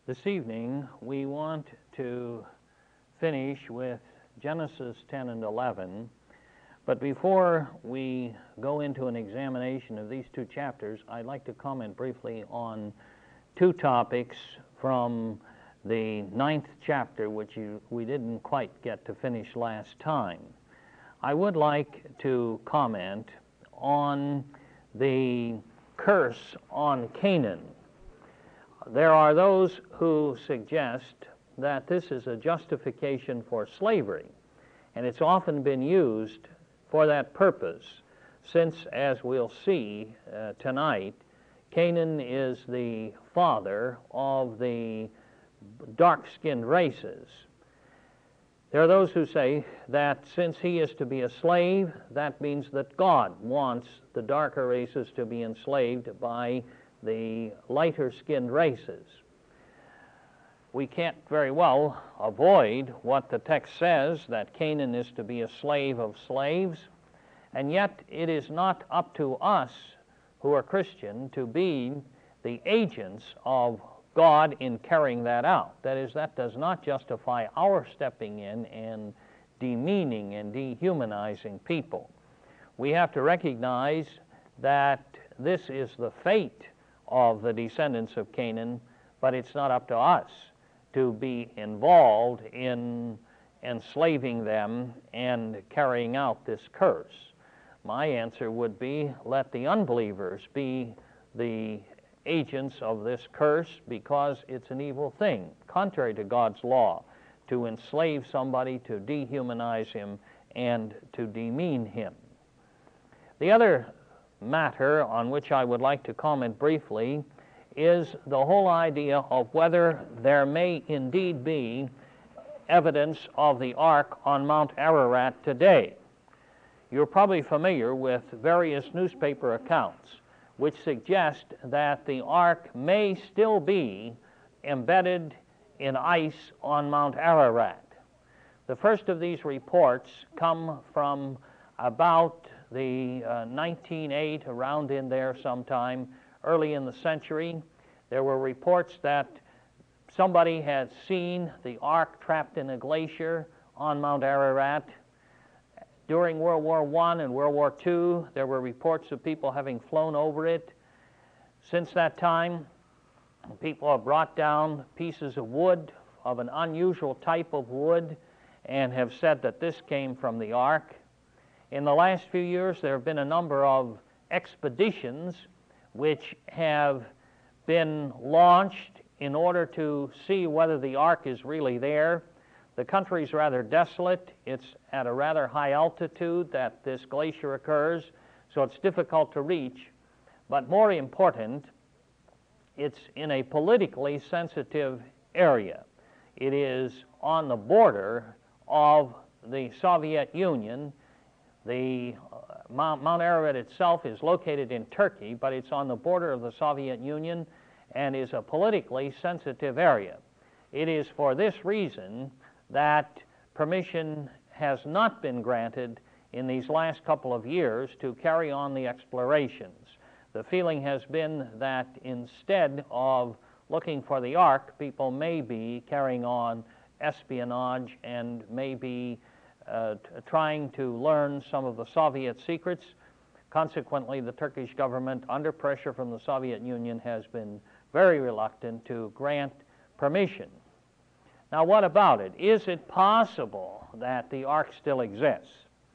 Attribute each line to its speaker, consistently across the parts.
Speaker 1: This evening we want to finish with Genesis 10 and 11, but before we go into an examination of these two chapters, I'd like to comment briefly on two topics from the 9th chapter, which we didn't quite get to finish last time. I would like to comment on the curse on Canaan. There are those who suggest that this is a justification for slavery, and it's often been used for that purpose, since, as we'll see tonight, Canaan is the father of the dark-skinned races. There are those who say that since he is to be a slave, that means that God wants the darker races to be enslaved by the lighter-skinned races. We can't very well avoid what the text says, that Canaan is to be a slave of slaves, and yet it is not up to us who are Christian to be the agents of God in carrying that out. That is, that does not justify our stepping in and demeaning and dehumanizing people. We have to recognize that this is the fate of the descendants of Canaan, but it's not up to us to be involved in enslaving them and carrying out this curse. My answer would be, let the unbelievers be the agents of this curse, because it's an evil thing, contrary to God's law, to enslave somebody, to dehumanize him, and to demean him. The other matter on which I would like to comment briefly is the whole idea of whether there may indeed be evidence of the ark on Mount Ararat today. You're probably familiar with various newspaper accounts which suggest that the ark may still be embedded in ice on Mount Ararat. The first of these reports come from about the 1908, around in there sometime, early in the century. There were reports that somebody had seen the ark trapped in a glacier on Mount Ararat. During World War I and World War II, there were reports of people having flown over it. Since that time, people have brought down pieces of wood, of an unusual type of wood, and have said that this came from the ark. In the last few years, there have been a number of expeditions which have been launched in order to see whether the ark is really there. The country is rather desolate. It's at a rather high altitude that this glacier occurs, so it's difficult to reach. But more important, it's in a politically sensitive area. It is on the border of the Soviet Union. The Mount Ararat itself is located in Turkey, but it's on the border of the Soviet Union and is a politically sensitive area. It is for this reason that permission has not been granted in these last couple of years to carry on the explorations. The feeling has been that instead of looking for the ark, people may be carrying on espionage and may be trying to learn some of the Soviet secrets. Consequently, the Turkish government, under pressure from the Soviet Union, has been very reluctant to grant permission. Now, what about it? Is it possible that the ark still exists?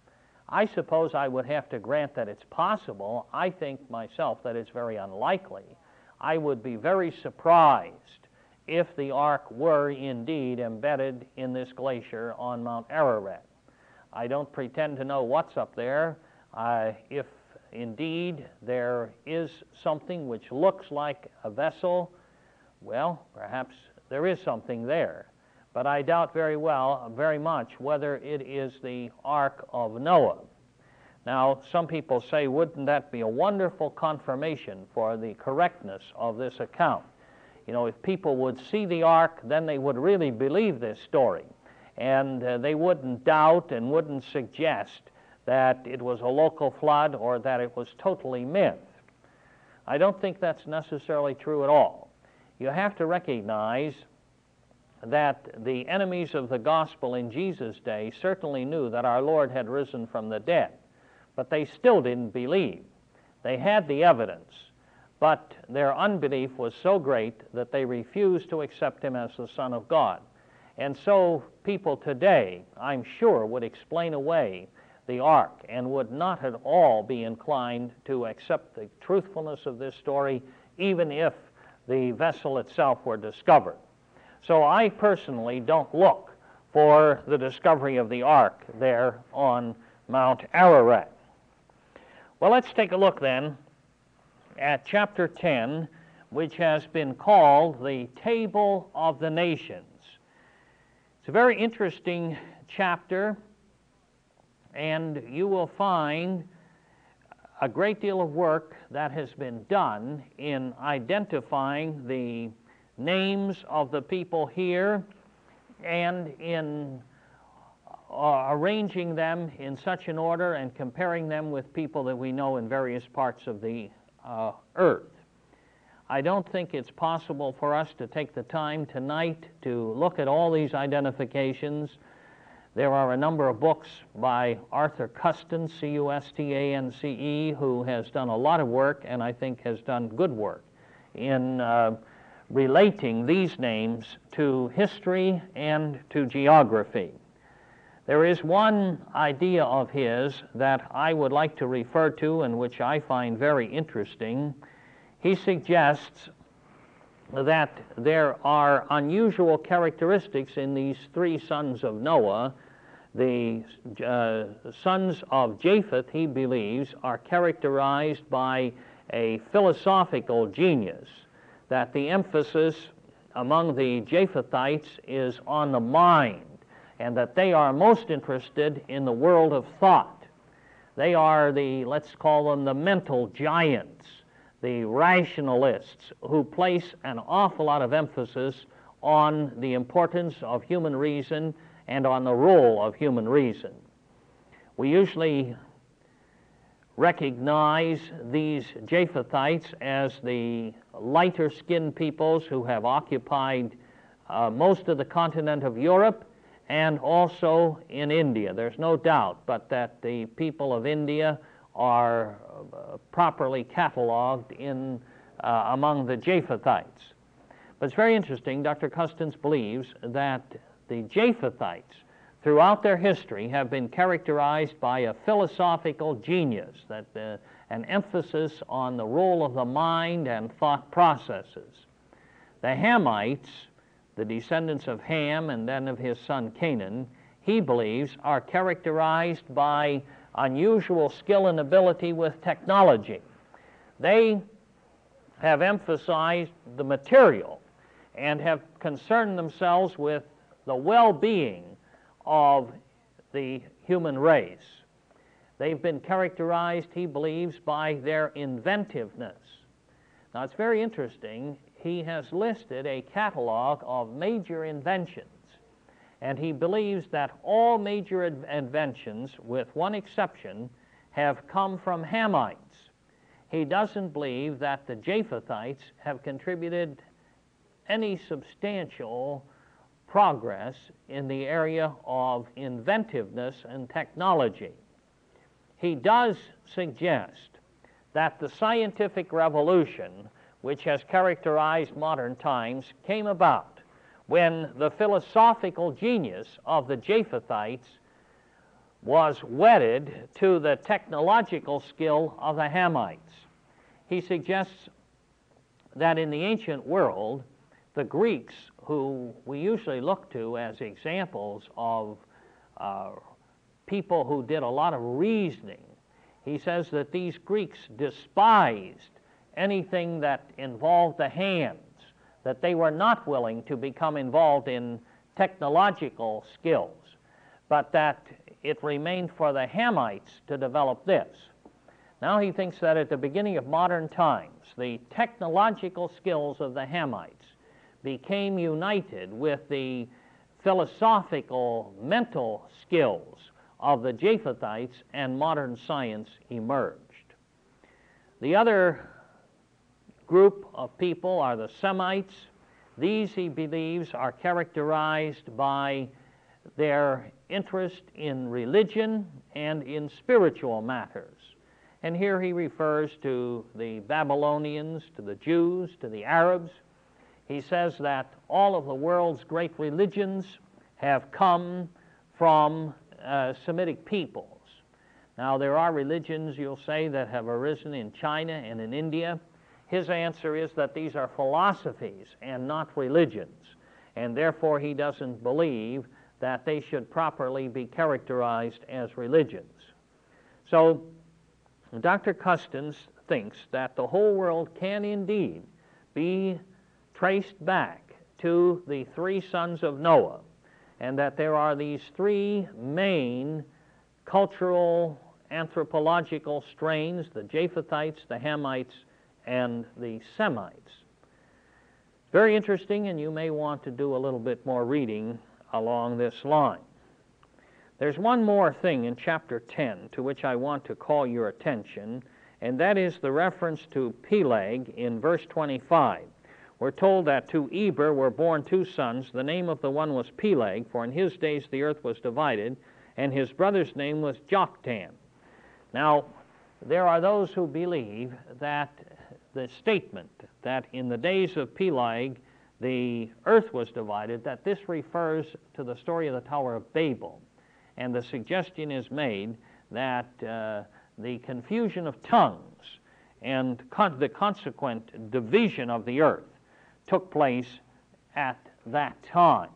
Speaker 1: I suppose I would have to grant that it's possible. I think myself that it's very unlikely. I would be very surprised if the ark were indeed embedded in this glacier on Mount Ararat. I don't pretend to know what's up there. If indeed there is something which looks like a vessel, well, perhaps there is something there. But I doubt very much whether it is the Ark of Noah. Now, some people say, wouldn't that be a wonderful confirmation for the correctness of this account? You know, if people would see the ark, then they would really believe this story. And they wouldn't doubt and wouldn't suggest that it was a local flood or that it was totally myth. I don't think that's necessarily true at all. you have to recognize that the enemies of the gospel in Jesus' day certainly knew that our Lord had risen from the dead, but they still didn't believe. They had the evidence, but their unbelief was so great that they refused to accept him as the Son of God. And so people today, I'm sure, would explain away the ark and would not at all be inclined to accept the truthfulness of this story, even if the vessel itself were discovered. So I personally don't look for the discovery of the ark there on Mount Ararat. Well, let's take a look then at chapter 10, which has been called the Table of the Nations. It's a very interesting chapter, and you will find a great deal of work that has been done in identifying the names of the people here and in arranging them in such an order and comparing them with people that we know in various parts of the earth. I don't think it's possible for us to take the time tonight to look at all these identifications. There are a number of books by Arthur Custance, C-U-S-T-A-N-C-E, who has done a lot of work, and I think has done good work in relating these names to history and to geography. There is one idea of his that I would like to refer to and which I find very interesting. He suggests that there are unusual characteristics in these three sons of Noah. The sons of Japheth, he believes, are characterized by a philosophical genius, that the emphasis among the Japhethites is on the mind, and that they are most interested in the world of thought. They are the, let's call them the mental giants, the rationalists, who place an awful lot of emphasis on the importance of human reason and on the role of human reason. We usually recognize these Japhethites as the lighter-skinned peoples who have occupied most of the continent of Europe and also in India. There's no doubt but that the people of India are properly cataloged in among the Japhethites. But it's very interesting. Dr. Custance believes that the Japhethites throughout their history have been characterized by a philosophical genius, that an emphasis on the role of the mind and thought processes. The Hamites, the descendants of Ham and then of his son Canaan, he believes are characterized by unusual skill and ability with technology. They have emphasized the material and have concerned themselves with the well-being of the human race. They've been characterized, he believes, by their inventiveness. Now, it's very interesting. He has listed a catalog of major inventions, and he believes that all major inventions, with one exception, have come from Hamites. He doesn't believe that the Japhethites have contributed any substantial progress in the area of inventiveness and technology. He does suggest that the scientific revolution, which has characterized modern times, came about when the philosophical genius of the Japhethites was wedded to the technological skill of the Hamites. He suggests that in the ancient world, the Greeks, who we usually look to as examples of people who did a lot of reasoning, he says that these Greeks despised anything that involved the hands, that they were not willing to become involved in technological skills, but that it remained for the Hamites to develop this. Now he thinks that at the beginning of modern times, the technological skills of the Hamites became united with the philosophical, mental skills of the Japhethites, and modern science emerged. The other group of people are the Semites. These, he believes, are characterized by their interest in religion and in spiritual matters. And here he refers to the Babylonians, to the Jews, to the Arabs. He says that all of the world's great religions have come from Semitic peoples. Now, there are religions, you'll say, that have arisen in China and in India. His answer is that these are philosophies and not religions, and therefore he doesn't believe that they should properly be characterized as religions. So Dr. Custance thinks that the whole world can indeed be traced back to the three sons of Noah, and that there are these three main cultural, anthropological strains, the Japhethites, the Hamites, and the Semites. Very interesting, and you may want to do a little bit more reading along this line. There's one more thing in chapter 10 to which I want to call your attention, and that is the reference to Peleg in verse 25. We're told that to Eber were born two sons. The name of the one was Peleg, for in his days the earth was divided, and his brother's name was Joktan. Now, there are those who believe that the statement that in the days of Peleg the earth was divided, that this refers to the story of the Tower of Babel. And the suggestion is made that the confusion of tongues and the consequent division of the earth took place at that time.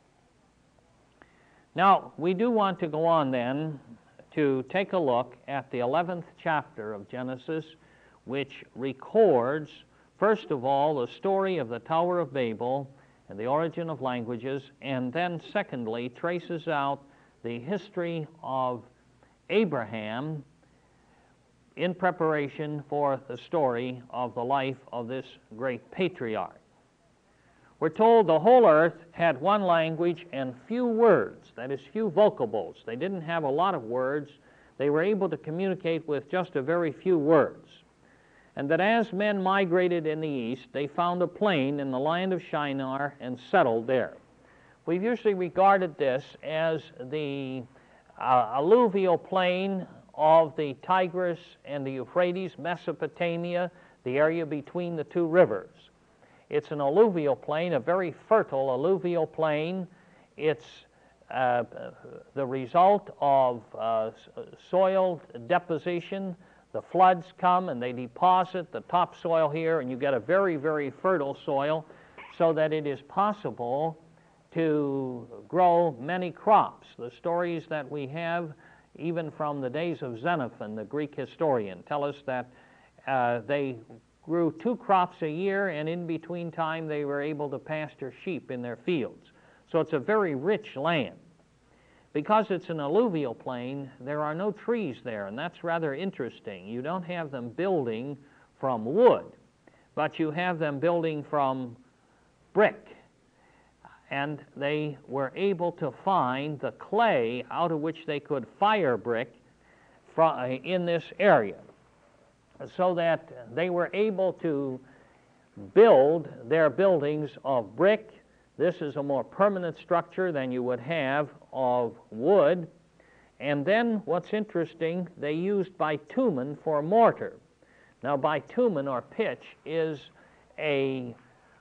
Speaker 1: Now, we do want to go on then to take a look at the 11th chapter of Genesis, which records, first of all, the story of the Tower of Babel and the origin of languages, and then secondly, traces out the history of Abraham in preparation for the story of the life of this great patriarch. We're told the whole earth had one language and few words, that is, few vocables. They didn't have a lot of words. They were able to communicate with just a very few words. And that as men migrated in the east, they found a plain in the land of Shinar and settled there. We've usually regarded this as the alluvial plain of the Tigris and the Euphrates, Mesopotamia, the area between the two rivers. It's an alluvial plain, a very fertile alluvial plain. It's the result of soil deposition. The floods come and they deposit the topsoil here, and you get a very, very fertile soil so that it is possible to grow many crops. The stories that we have, even from the days of Xenophon, the Greek historian, tell us that they grew 2 crops a year, and in between time they were able to pasture sheep in their fields. So it's a very rich land. Because it's an alluvial plain, there are no trees there, and that's rather interesting. You don't have them building from wood, but you have them building from brick. And they were able to find the clay out of which they could fire brick in this area, so that they were able to build their buildings of brick. This is a more permanent structure than you would have of wood. And then what's interesting, they used bitumen for mortar. Now, bitumen or pitch is a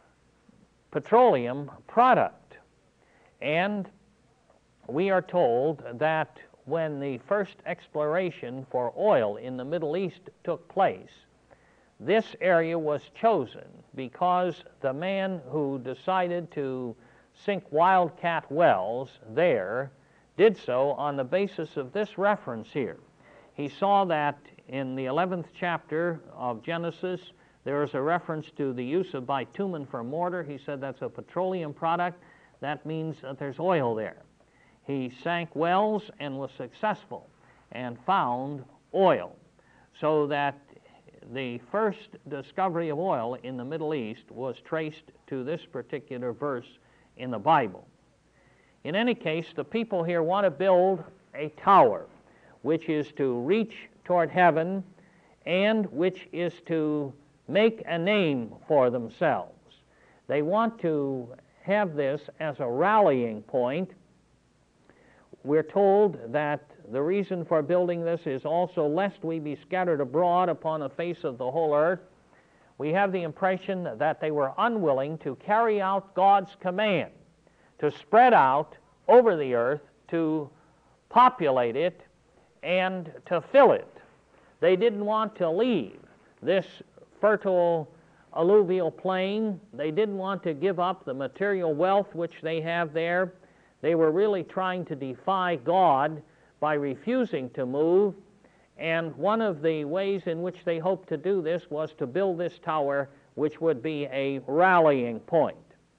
Speaker 1: petroleum product. And we are told that when the first exploration for oil in the Middle East took place, this area was chosen because the man who decided to sink wildcat wells there did so on the basis of this reference here. He saw that in the 11th chapter of Genesis, there is a reference to the use of bitumen for mortar. He said that's a petroleum product. That means that there's oil there. He sank wells and was successful and found oil, so that the first discovery of oil in the Middle East was traced to this particular verse in the Bible. In any case, the people here want to build a tower which is to reach toward heaven and which is to make a name for themselves. They want to have this as a rallying point. We're told that the reason for building this is also lest we be scattered abroad upon the face of the whole earth. We have the impression that they were unwilling to carry out God's command to spread out over the earth, to populate it, and to fill it. They didn't want to leave this fertile alluvial plain. They didn't want to give up the material wealth which they have there. They were really trying to defy God by refusing to move, and one of the ways in which they hoped to do this was to build this tower, which would be a rallying point.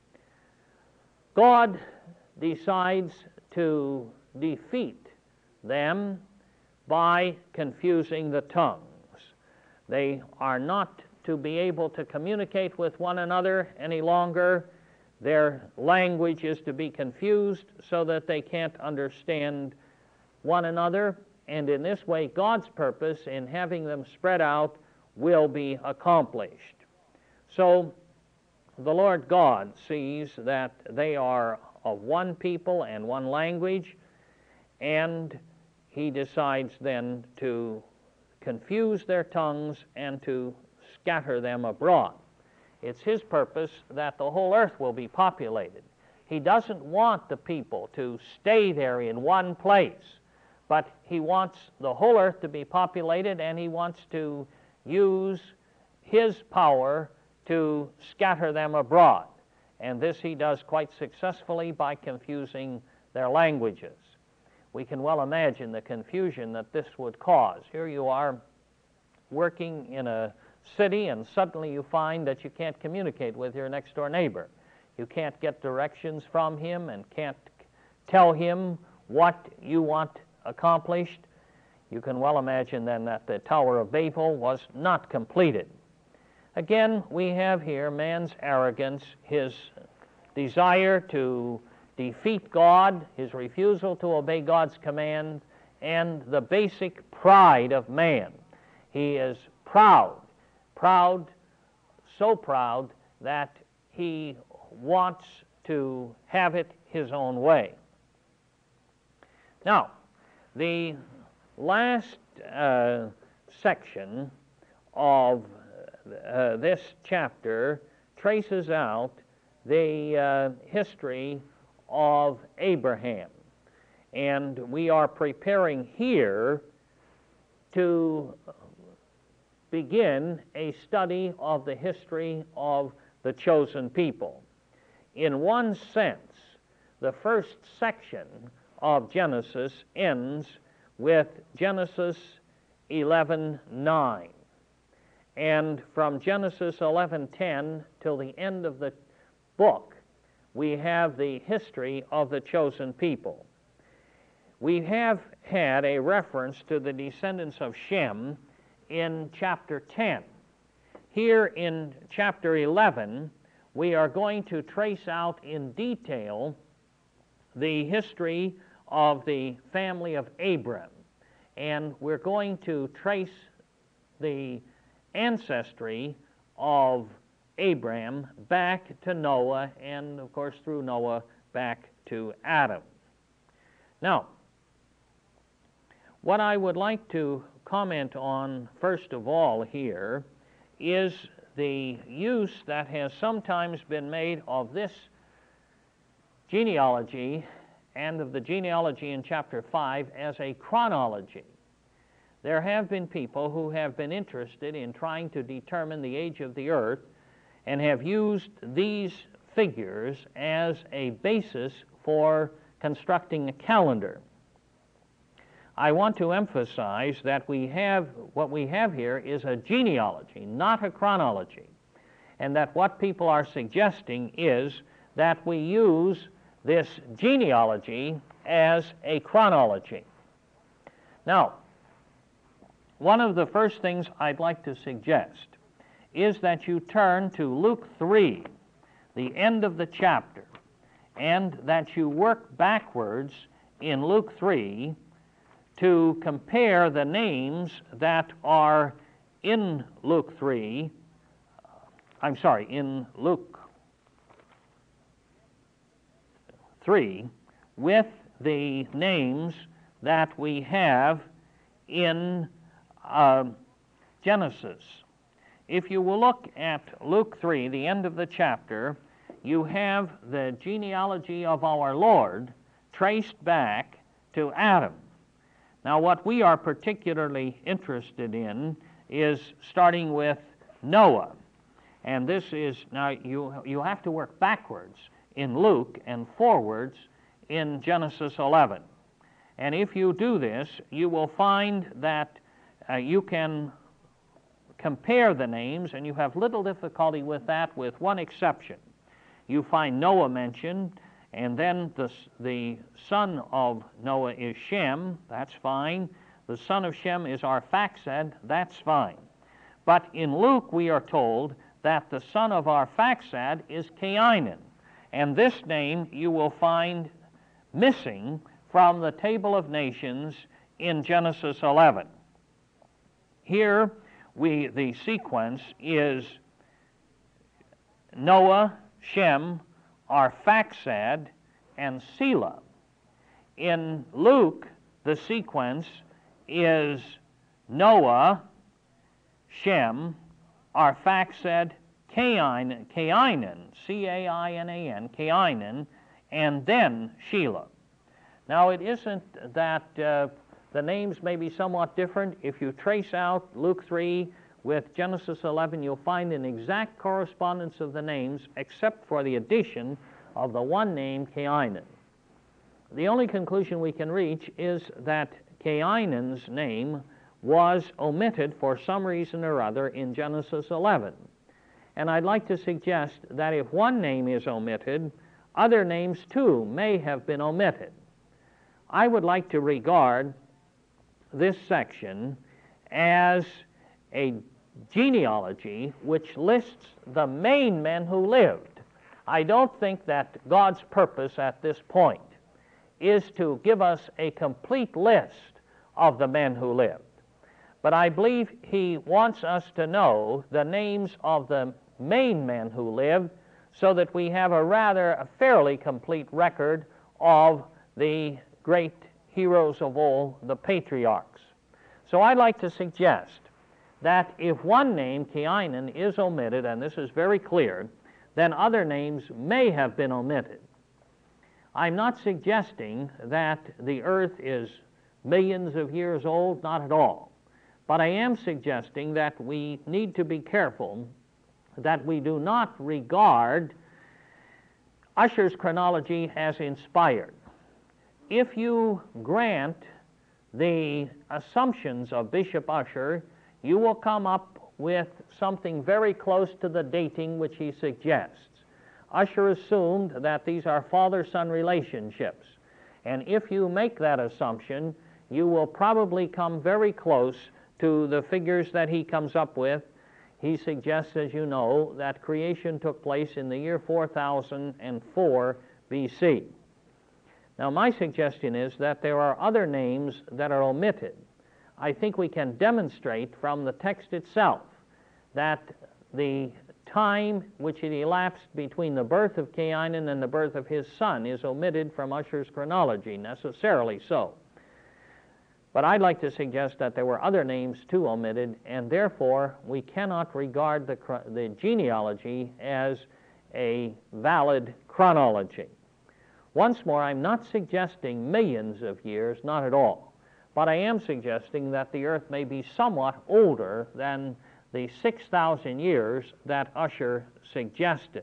Speaker 1: God decides to defeat them by confusing the tongues. They are not to be able to communicate with one another any longer. Their language is to be confused so that they can't understand one another, and in this way God's purpose in having them spread out will be accomplished. So the Lord God sees that they are of one people and one language, and he decides then to confuse their tongues and to scatter them abroad. It's his purpose that the whole earth will be populated. He doesn't want the people to stay there in one place, but he wants the whole earth to be populated, and he wants to use his power to scatter them abroad. And this he does quite successfully by confusing their languages. We can well imagine the confusion that this would cause. Here you are working in a city, and suddenly you find that you can't communicate with your next door neighbor. You can't get directions from him and can't tell him what you want accomplished. You can well imagine then that the Tower of Babel was not completed. Again, we have here man's arrogance, his desire to defeat God, his refusal to obey God's command, and the basic pride of man. He is proud, so proud that he wants to have it his own way. Now, the last section of this chapter traces out the history of Abraham. And we are preparing here to begin a study of the history of the chosen people. In one sense, the first section of Genesis ends with Genesis 11:9. And from Genesis 11:10 till the end of the book, we have the history of the chosen people. We have had a reference to the descendants of Shem in chapter 10. Here in chapter 11, we are going to trace out in detail the history of the family of Abram. And we're going to trace the ancestry of Abram back to Noah, and of course through Noah back to Adam. Now, what I would like to comment on first of all here is the use that has sometimes been made of this genealogy and of the genealogy in chapter 5 as a chronology. There have been people who have been interested in trying to determine the age of the earth and have used these figures as a basis for constructing a calendar. I want to emphasize that what we have here is a genealogy, not a chronology, and that what people are suggesting is that we use this genealogy as a chronology. Now, one of the first things I'd like to suggest is that you turn to Luke 3, the end of the chapter, and that you work backwards in Luke 3 to compare the names that are in Luke 3 in Luke 3, with the names that we have in Genesis. If you will look at Luke 3, the end of the chapter, you have the genealogy of our Lord traced back to Adam. Now, what we are particularly interested in is starting with Noah. And this is, now you have to work backwards in Luke and forwards in Genesis 11. And if you do this, you will find that you can compare the names, and you have little difficulty with that, with one exception. You find Noah mentioned, and then the son of Noah is Shem. That's fine. The son of Shem is Arphaxad. That's fine. But in Luke, we are told that the son of Arphaxad is Cainan. And this name you will find missing from the table of nations in Genesis 11. Here, the sequence is Noah, Shem, Arphaxad, and Selah. In Luke, the sequence is Noah, Shem, Arphaxad, Cainan, C-A-I-N-A-N, Cainan, and then Shelah. Now, it isn't that the names may be somewhat different. If you trace out Luke 3 with Genesis 11, you'll find an exact correspondence of the names, except for the addition of the one name, Cainan. The only conclusion we can reach is that Cainan's name was omitted for some reason or other in Genesis 11. And I'd like to suggest that if one name is omitted, other names too may have been omitted. I would like to regard this section as a genealogy which lists the main men who lived. I don't think that God's purpose at this point is to give us a complete list of the men who lived. But I believe He wants us to know the names of the main men who lived so that we have a fairly complete record of the great heroes of old, the patriarchs. So I'd like to suggest that if one name, Cainan, is omitted, and this is very clear, then other names may have been omitted. I'm not suggesting that the earth is millions of years old, not at all. But I am suggesting that we need to be careful that we do not regard Ussher's chronology as inspired. If you grant the assumptions of Bishop Ussher, you will come up with something very close to the dating which he suggests. Ussher assumed that these are father-son relationships. And if you make that assumption, you will probably come very close to the figures that he comes up with. He suggests, as you know, that creation took place in the year 4004 BC. Now, my suggestion is that there are other names that are omitted. I think we can demonstrate from the text itself that the time which it elapsed between the birth of Cainan and the birth of his son is omitted from Ussher's chronology, necessarily so. But I'd like to suggest that there were other names too omitted, and therefore we cannot regard the genealogy as a valid chronology. Once more, I'm not suggesting millions of years, not at all. But I am suggesting that the earth may be somewhat older than the 6,000 years that Ussher suggested.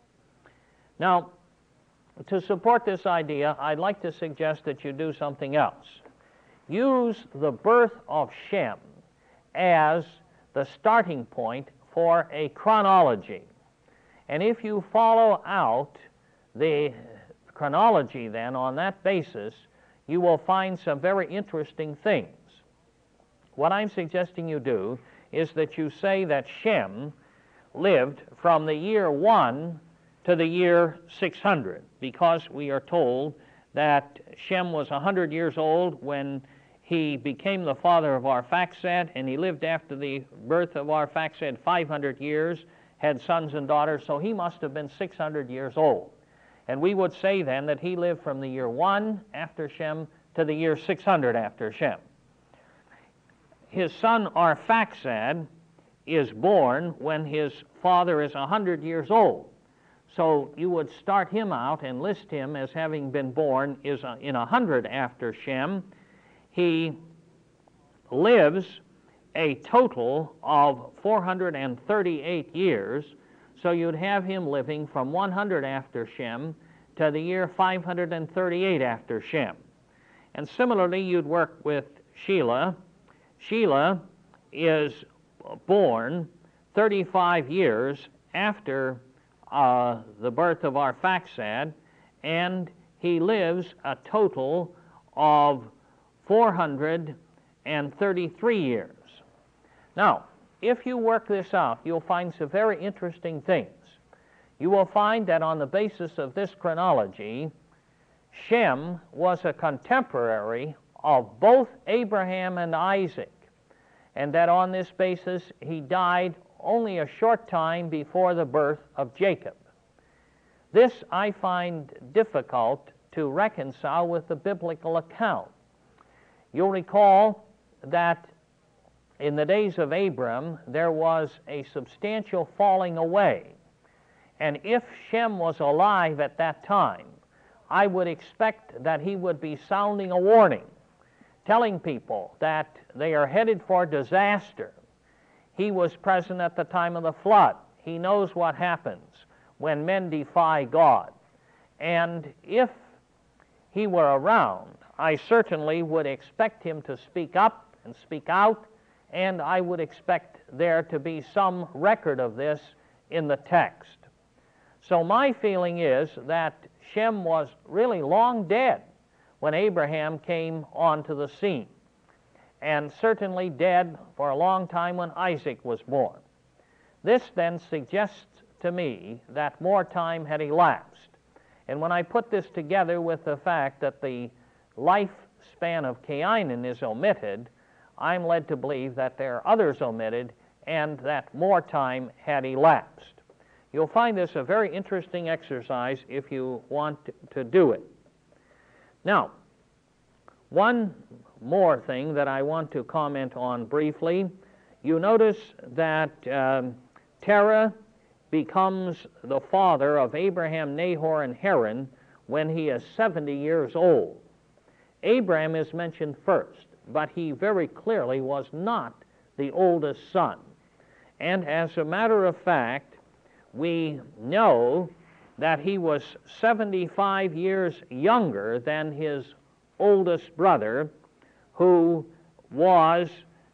Speaker 1: Now, to support this idea, I'd like to suggest that you do something else. Use the birth of Shem as the starting point for a chronology. And if you follow out the chronology then on that basis, you will find some very interesting things. What I'm suggesting you do is that you say that Shem lived from the year 1 to the year 600, because we are told that Shem was 100 years old when he became the father of Arphaxad, and he lived after the birth of Arphaxad 500 years, had sons and daughters, so he must have been 600 years old. And we would say then that he lived from the year 1 after Shem to the year 600 after Shem. His son Arphaxad is born when his father is 100 years old. So you would start him out and list him as having been born in 100 after Shem. He lives a total of 438 years, so you'd have him living from 100 after Shem to the year 538 after Shem. And similarly, you'd work with Shelah. Shelah is born 35 years after the birth of Arphaxad, and he lives a total of 433 years. Now, if you work this out, you'll find some very interesting things. You will find that on the basis of this chronology, Shem was a contemporary of both Abraham and Isaac, and that on this basis he died only a short time before the birth of Jacob. This I find difficult to reconcile with the biblical account. You'll recall that in the days of Abram, there was a substantial falling away. And if Shem was alive at that time, I would expect that he would be sounding a warning, telling people that they are headed for disaster. He was present at the time of the flood. He knows what happens when men defy God. And if he were around, I certainly would expect him to speak up and speak out, and I would expect there to be some record of this in the text. So my feeling is that Shem was really long dead when Abraham came onto the scene, and certainly dead for a long time when Isaac was born. This then suggests to me that more time had elapsed. And when I put this together with the fact that the lifespan of Cainan is omitted, I'm led to believe that there are others omitted and that more time had elapsed. You'll find this a very interesting exercise if you want to do it. Now, one more thing that I want to comment on briefly. You notice that Terah becomes the father of Abraham, Nahor, and Haran when he is 70 years old. Abraham is mentioned first, but he very clearly was not the oldest son. And as a matter of fact, we know that he was 75 years younger than his oldest brother, who was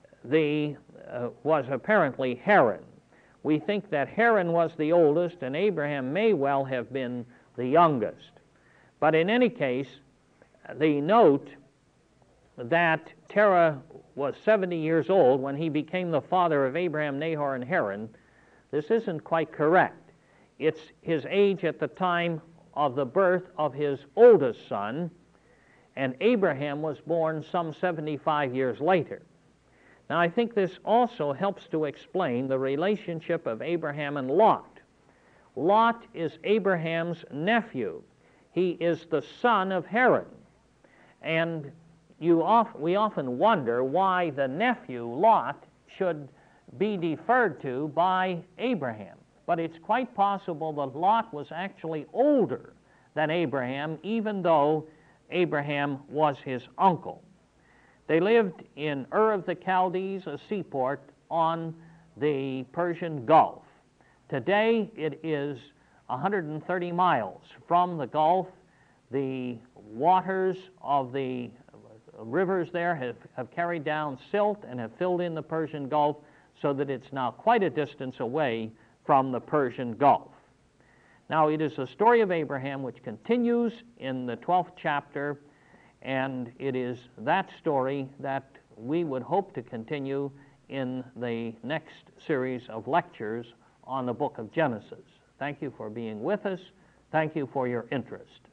Speaker 1: apparently Haran. We think that Haran was the oldest, and Abraham may well have been the youngest. But in any case, the note that Terah was 70 years old when he became the father of Abraham, Nahor, and Haran, this isn't quite correct. It's his age at the time of the birth of his oldest son, and Abraham was born some 75 years later. Now, I think this also helps to explain the relationship of Abraham and Lot. Lot is Abraham's nephew. He is the son of Haran. And we often wonder why the nephew, Lot, should be deferred to by Abraham. But it's quite possible that Lot was actually older than Abraham, even though Abraham was his uncle. They lived in Ur of the Chaldees, a seaport on the Persian Gulf. Today it is 130 miles from the Gulf. The waters of the rivers there have carried down silt and have filled in the Persian Gulf, so that it's now quite a distance away from the Persian Gulf. Now, it is the story of Abraham which continues in the 12th chapter, and it is that story that we would hope to continue in the next series of lectures on the book of Genesis. Thank you for being with us. Thank you for your interest.